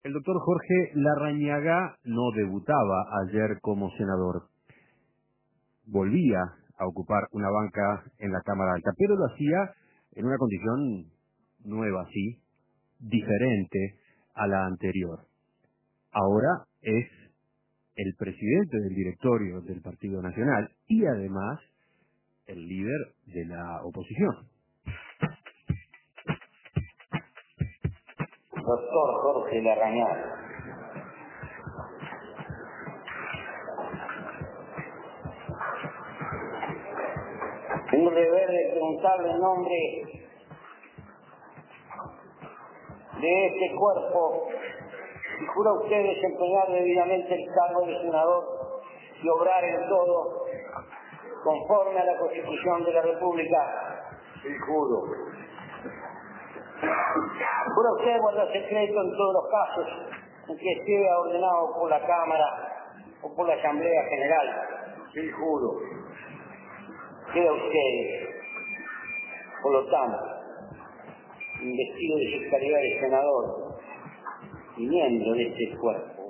El doctor Jorge Larrañaga no debutaba ayer como senador. Volvía a ocupar una banca en la Cámara Alta, pero lo hacía en una condición nueva, sí, diferente a la anterior. Ahora es el presidente del directorio del Partido Nacional y además el líder de la oposición. Doctor Jorge Larrañaga. Tengo el deber de preguntarle en nombre de este cuerpo si jura usted desempeñar debidamente el cargo de senador y obrar en todo conforme a la Constitución de la República. Sí, juro. ¿Jura usted guardar secreto en todos los casos en que esté ordenado por la Cámara o por la Asamblea General? Sí, juro. Queda usted, por lo tanto, investido de su calidad de senador y miembro de este cuerpo.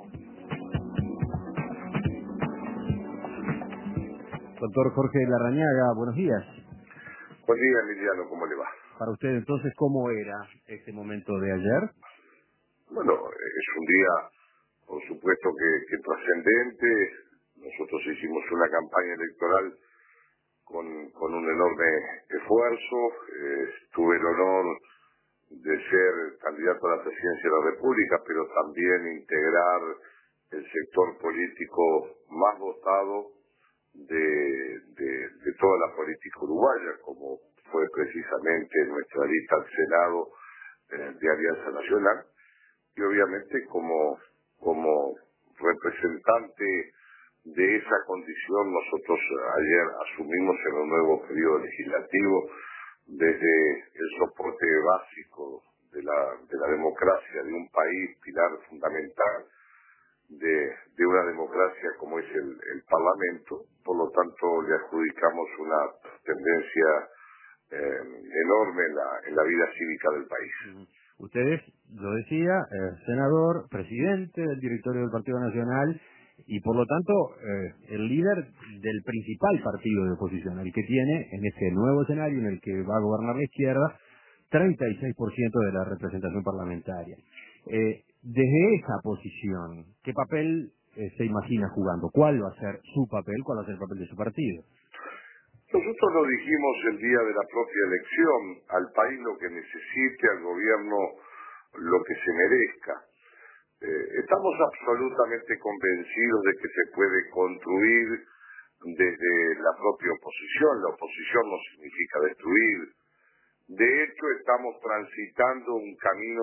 Doctor Jorge Larrañaga, buenos días. Buen día, Emiliano, ¿cómo le va? Para usted entonces, ¿cómo era este momento de ayer? Bueno, es un día, por supuesto, que trascendente. Nosotros hicimos una campaña electoral con un enorme esfuerzo. Tuve el honor de ser candidato a la presidencia de la República, pero también integrar el sector político más votado de toda la política uruguaya, como fue precisamente nuestra lista al Senado de Alianza Nacional, y obviamente como representante de esa condición nosotros ayer asumimos en un nuevo periodo legislativo desde el soporte básico de la democracia de un país, pilar fundamental de una democracia como es el Parlamento. Por lo tanto le adjudicamos una tendencia enorme en la vida cívica del país. Ustedes, lo decía, senador, presidente del directorio del Partido Nacional y por lo tanto el líder del principal partido de oposición, el que tiene en este nuevo escenario en el que va a gobernar la izquierda 36% de la representación parlamentaria. Desde esa posición, ¿qué papel se imagina jugando? ¿Cuál va a ser su papel? ¿Cuál va a ser el papel de su partido? Nosotros lo dijimos el día de la propia elección, al país lo que necesite, al gobierno lo que se merezca. Estamos absolutamente convencidos de que se puede construir desde la propia oposición. La oposición no significa destruir. De hecho, estamos transitando un camino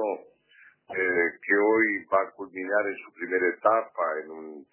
que hoy va a culminar en su primera etapa, en un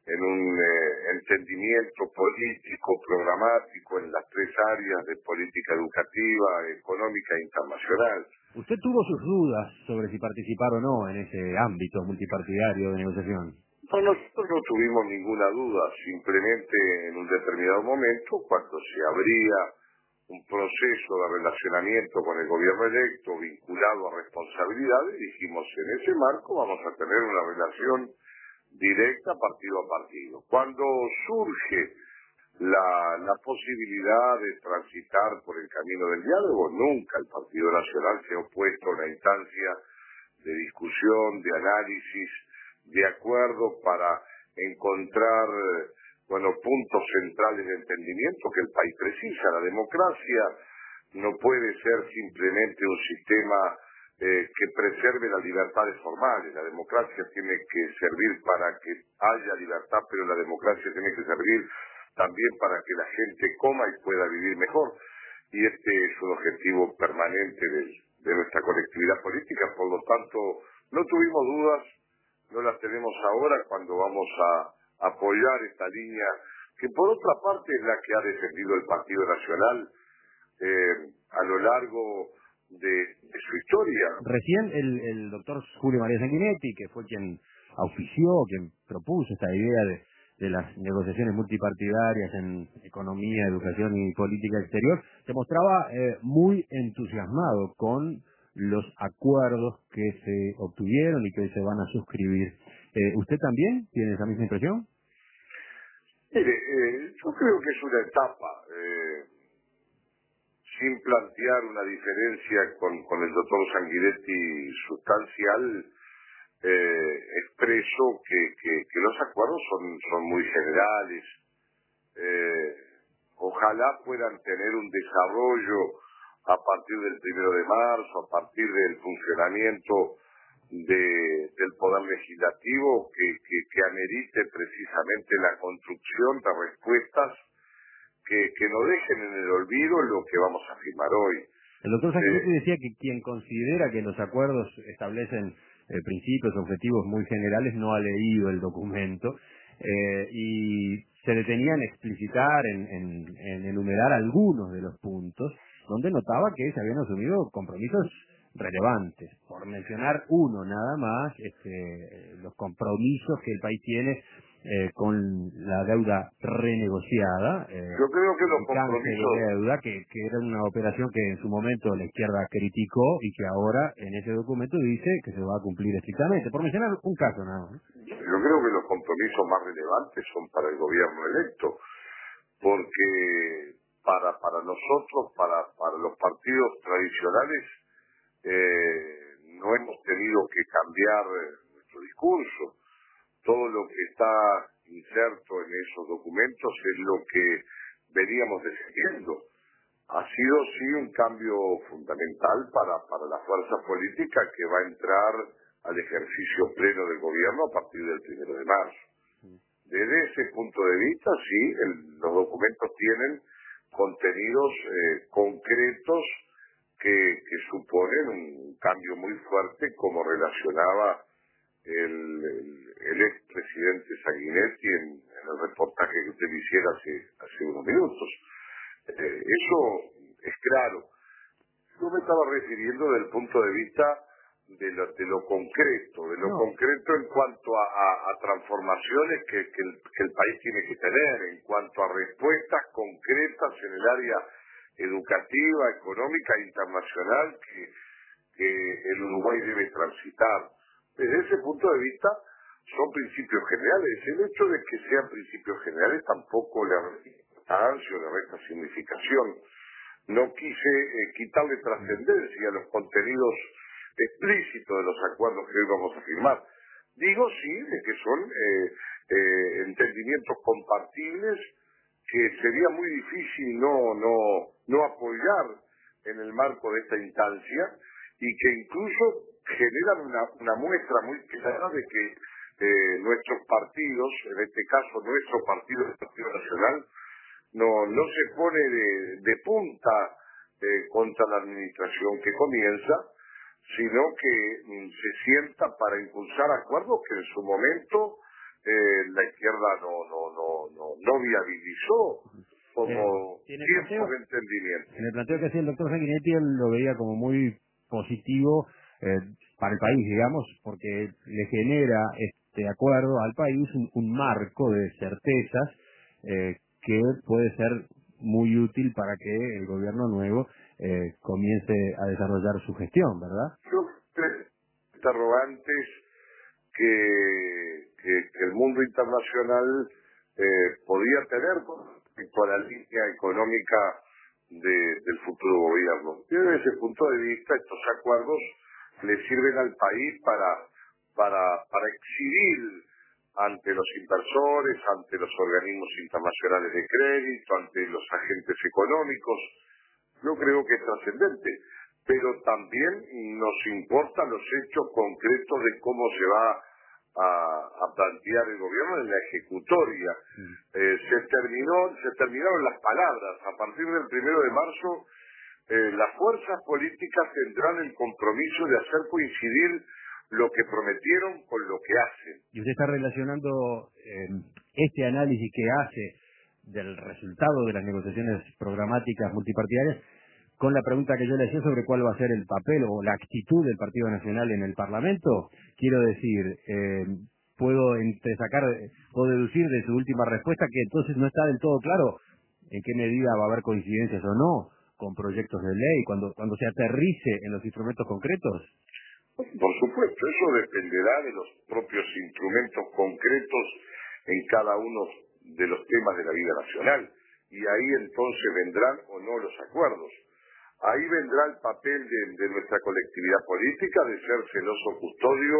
entendimiento político, programático en las tres áreas de política educativa, económica e internacional. ¿Usted tuvo sus dudas sobre si participar o no en ese ámbito multipartidario de negociación? No, nosotros no tuvimos ninguna duda, simplemente en un determinado momento, cuando se abría un proceso de relacionamiento con el gobierno electo vinculado a responsabilidades, dijimos, en ese marco vamos a tener una relación directa partido a partido. Cuando surge la posibilidad de transitar por el camino del diálogo, nunca el Partido Nacional se ha opuesto a una instancia de discusión, de análisis, de acuerdo para encontrar puntos centrales de entendimiento que el país precisa. La democracia no puede ser simplemente un sistema que preserve las libertades formales. La democracia tiene que servir para que haya libertad, pero la democracia tiene que servir también para que la gente coma y pueda vivir mejor. Y este es un objetivo permanente de nuestra colectividad política. Por lo tanto, no tuvimos dudas, no las tenemos ahora cuando vamos a apoyar esta línea, que por otra parte es la que ha defendido el Partido Nacional a lo largo de su historia. Recién el doctor Julio María Sanguinetti, que fue quien auspició, quien propuso esta idea de las negociaciones multipartidarias en economía, educación y política exterior, se mostraba muy entusiasmado con los acuerdos que se obtuvieron y que se van a suscribir. ¿Usted también tiene esa misma impresión? Mire, yo creo que es una etapa, sin plantear una diferencia con el doctor Sanguinetti sustancial, expreso que los acuerdos son muy generales. Ojalá puedan tener un desarrollo a partir del 1 de marzo, a partir del funcionamiento del Poder Legislativo que amerite precisamente la construcción de respuestas que no dejen en el olvido lo que vamos a firmar hoy. El doctor Sanguinetti decía que quien considera que los acuerdos establecen principios, objetivos muy generales, no ha leído el documento y se detenía en explicitar, en enumerar algunos de los puntos donde notaba que se habían asumido compromisos relevantes. Por mencionar uno nada más, los compromisos que el país tiene con la deuda renegociada. Yo creo que los compromisos de deuda, que era una operación que en su momento la izquierda criticó y que ahora en ese documento dice que se va a cumplir estrictamente. Por mencionar un caso nada más. Yo creo que los compromisos más relevantes son para el gobierno electo, porque para nosotros, para los partidos tradicionales, no hemos tenido que cambiar nuestro discurso. Todo lo que está inserto en esos documentos es lo que veníamos defendiendo. Ha sido, sí, un cambio fundamental para la fuerza política que va a entrar al ejercicio pleno del gobierno a partir del 1 de marzo. Desde ese punto de vista, sí, los documentos tienen contenidos concretos que suponen un cambio muy fuerte, como relacionaba el expresidente Sanguinetti en el reportaje que usted le hiciera hace unos minutos. Eso es claro. Yo me estaba refiriendo desde el punto de vista de lo concreto, concreto en cuanto a transformaciones que el país tiene que tener, en cuanto a respuestas concretas en el área educativa, económica e internacional que el Uruguay debe transitar. Desde ese punto de vista son principios generales. El hecho de que sean principios generales tampoco le resta importancia o le resta significación. No quise quitarle trascendencia a los contenidos explícitos de los acuerdos que hoy vamos a firmar. Digo sí de que son entendimientos compartibles que sería muy difícil no apoyar en el marco de esta instancia y que incluso generan una muestra muy clara de que nuestros partidos, en este caso nuestro partido, el Partido Nacional, no se pone de punta contra la administración que comienza, sino que se sienta para impulsar acuerdos que en su momento la izquierda no viabilizó como tiempo de entendimiento. En el planteo que hacía el doctor Sanguinetti, él lo veía como muy positivo para el país, digamos, porque le genera este acuerdo al país un marco de certezas que puede ser muy útil para que el gobierno nuevo comience a desarrollar su gestión, ¿verdad? Yo creo interrogantes que el mundo internacional podía tener con la línea económica del futuro gobierno. Desde ese punto de vista, estos acuerdos le sirven al país para exhibir ante los inversores, ante los organismos internacionales de crédito, ante los agentes económicos. Yo creo que es trascendente, pero también nos importan los hechos concretos de cómo se va a plantear el gobierno en la ejecutoria. Se terminaron las palabras. A partir del 1 de marzo, las fuerzas políticas tendrán el compromiso de hacer coincidir lo que prometieron con lo que hacen. Y usted está relacionando este análisis que hace del resultado de las negociaciones programáticas multipartidarias con la pregunta que yo le hacía sobre cuál va a ser el papel o la actitud del Partido Nacional en el Parlamento. Quiero decir, puedo entresacar o deducir de su última respuesta que entonces no está del todo claro en qué medida va a haber coincidencias o no con proyectos de ley, cuando se aterrice en los instrumentos concretos? Por supuesto, eso dependerá de los propios instrumentos concretos en cada uno de los temas de la vida nacional. Y ahí entonces vendrán o no los acuerdos. Ahí vendrá el papel de nuestra colectividad política de ser celoso custodio,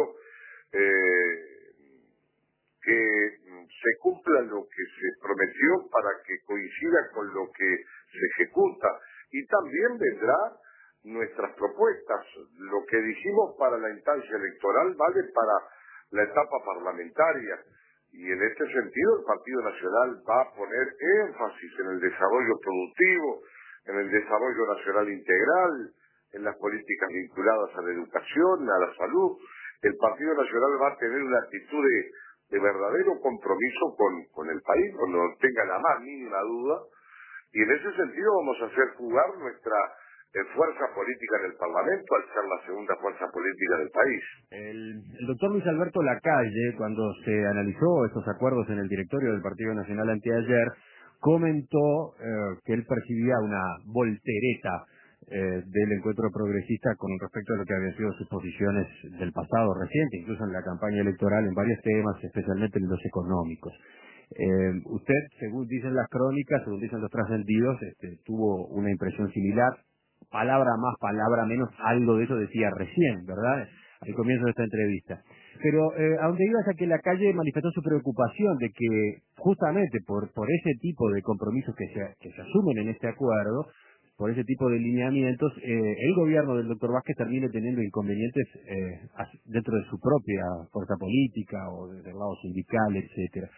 que se cumpla lo que se prometió para que coincida con lo que se ejecuta. Y también vendrá nuestras propuestas. Lo que dijimos para la instancia electoral vale para la etapa parlamentaria. Y en este sentido el Partido Nacional va a poner énfasis en el desarrollo productivo, en el desarrollo nacional integral, en las políticas vinculadas a la educación, a la salud. El Partido Nacional va a tener una actitud de verdadero compromiso con el país, cuando no tenga la más mínima duda, y en ese sentido vamos a hacer jugar nuestra fuerza política en el Parlamento, al ser la segunda fuerza política del país. El doctor Luis Alberto Lacalle, cuando se analizó estos acuerdos en el directorio del Partido Nacional anteayer, comentó que él percibía una voltereta del encuentro progresista con respecto a lo que habían sido sus posiciones del pasado reciente, incluso en la campaña electoral, en varios temas, especialmente en los económicos. Usted, según dicen las crónicas, según dicen los trascendidos, tuvo una impresión similar, palabra más, palabra menos, algo de eso decía recién, ¿verdad?, al comienzo de esta entrevista. Pero a donde iba es a que Lacalle manifestó su preocupación de que justamente por ese tipo de compromisos que se asumen en este acuerdo, por ese tipo de lineamientos, el gobierno del doctor Vázquez termine teniendo inconvenientes dentro de su propia fuerza política o desde el lado sindical, etcétera.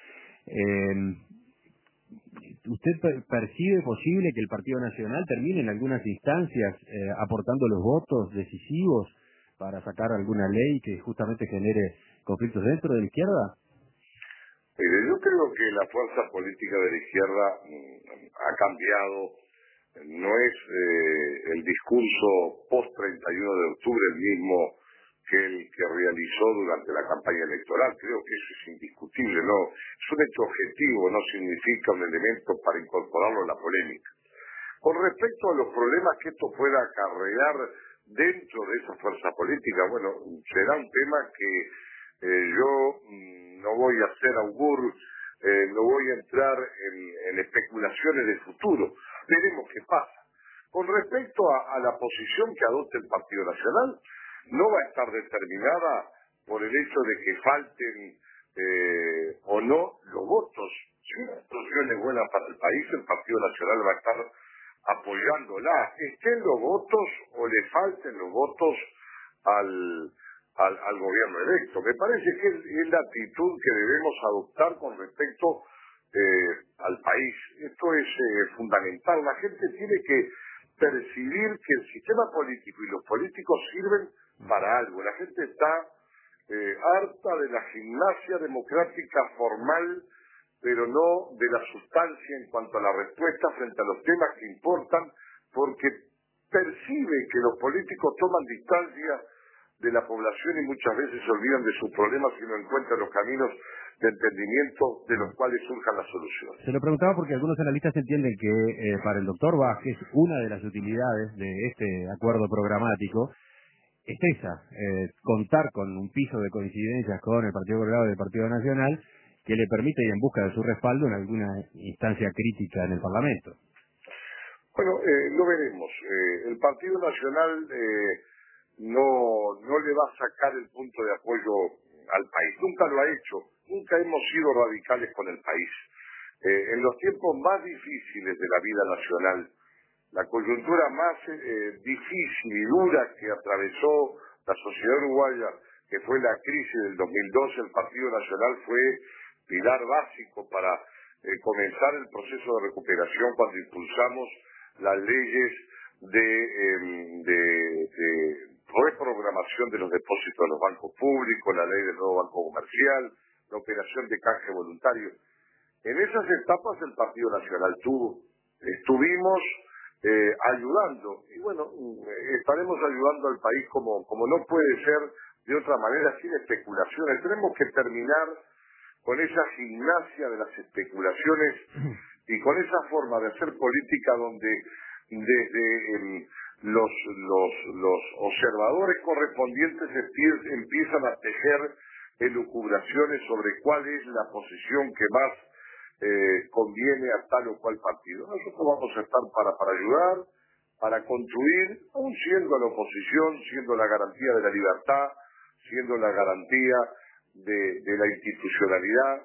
¿Usted percibe posible que el Partido Nacional termine en algunas instancias aportando los votos decisivos para sacar alguna ley que justamente genere conflictos dentro de la izquierda? Yo creo que la fuerza política de la izquierda ha cambiado. No es el discurso post-31 de octubre el mismo que el que realizó durante la campaña electoral. Creo que eso es indiscutible, no es un hecho objetivo, no significa un elemento para incorporarlo a la polémica. Con respecto a los problemas que esto pueda acarrear dentro de esa fuerza política, bueno, será un tema que yo no voy a hacer augur, no voy a entrar en especulaciones de futuro. Veremos qué pasa. Con respecto a la posición que adopte el Partido Nacional, no va a estar determinada por el hecho de que falten o no los votos. Si una situación es buena para el país, el Partido Nacional va a estar apoyándola, estén los votos o le falten los votos al gobierno electo. Me parece que es la actitud que debemos adoptar con respecto al país. Esto es fundamental. La gente tiene que percibir que el sistema político y los políticos sirven para algo. La gente está harta de la gimnasia democrática formal, pero no de la sustancia en cuanto a la respuesta frente a los temas que importan, porque percibe que los políticos toman distancia de la población y muchas veces se olvidan de sus problemas y no encuentran los caminos de entendimiento de los cuales surjan las soluciones. Se lo preguntaba porque algunos analistas entienden que para el doctor Vázquez una de las utilidades de este acuerdo programático es esa, contar con un piso de coincidencias con el Partido Colorado y el Partido Nacional que le permite ir en busca de su respaldo en alguna instancia crítica en el Parlamento. Bueno, lo veremos. El Partido Nacional no le va a sacar el punto de apoyo al país. Nunca lo ha hecho. Nunca hemos sido radicales con el país. En los tiempos más difíciles de la vida nacional, la coyuntura más difícil y dura que atravesó la sociedad uruguaya, que fue la crisis del 2012, el Partido Nacional fue pilar básico para comenzar el proceso de recuperación cuando impulsamos las leyes de reprogramación de los depósitos de los bancos públicos, la ley del nuevo banco comercial, la operación de canje voluntario. En esas etapas el Partido Nacional estuvimos ayudando, y bueno, estaremos ayudando al país como no puede ser de otra manera, sin especulaciones. Tenemos que terminar con esa gimnasia de las especulaciones y con esa forma de hacer política donde desde los observadores correspondientes empiezan a tejer elucubraciones sobre cuál es la posición que más conviene a tal o cual partido. Nosotros vamos a estar para ayudar, para construir, aún siendo la oposición, siendo la garantía de la libertad, siendo la garantía de la institucionalidad,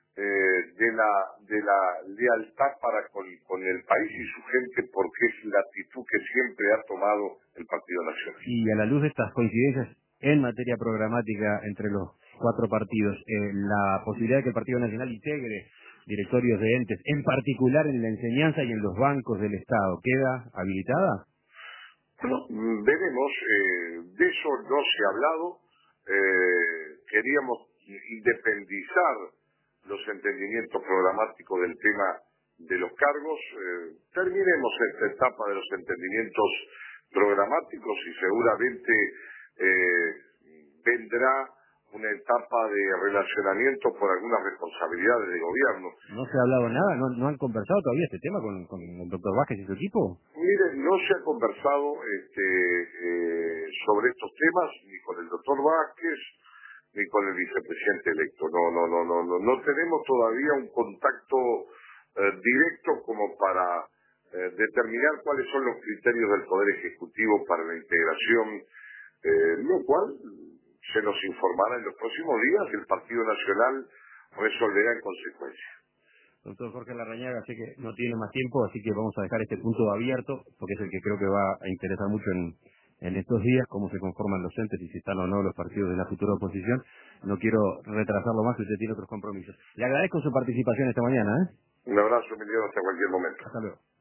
de la lealtad para con el país y su gente, porque es la actitud que siempre ha tomado el Partido Nacional. Y a la luz de estas coincidencias en materia programática entre los cuatro partidos, la posibilidad de que el Partido Nacional integre directorios de entes, en particular en la enseñanza y en los bancos del Estado, ¿queda habilitada? Bueno, veremos, de eso no se ha hablado, queríamos independizar los entendimientos programáticos del tema de los cargos, terminemos esta etapa de los entendimientos programáticos y seguramente vendrá una etapa de relacionamiento por algunas responsabilidades de gobierno. ¿No se ha hablado nada? ¿No han conversado todavía este tema con el doctor Vázquez y su equipo? Mire, no se ha conversado sobre estos temas ni con el doctor Vázquez ni con el vicepresidente electo. No tenemos todavía un contacto directo como para determinar cuáles son los criterios del Poder Ejecutivo para la integración, lo cual se nos informará en los próximos días y el Partido Nacional resolverá en consecuencia. Doctor Jorge Larrañaga, sé que no tiene más tiempo, así que vamos a dejar este punto abierto, porque es el que creo que va a interesar mucho en estos días, cómo se conforman los entes y si están o no los partidos de la futura oposición. No quiero retrasarlo más, usted tiene otros compromisos. Le agradezco su participación esta mañana. Un abrazo, Emiliano, hasta cualquier momento. Hasta luego.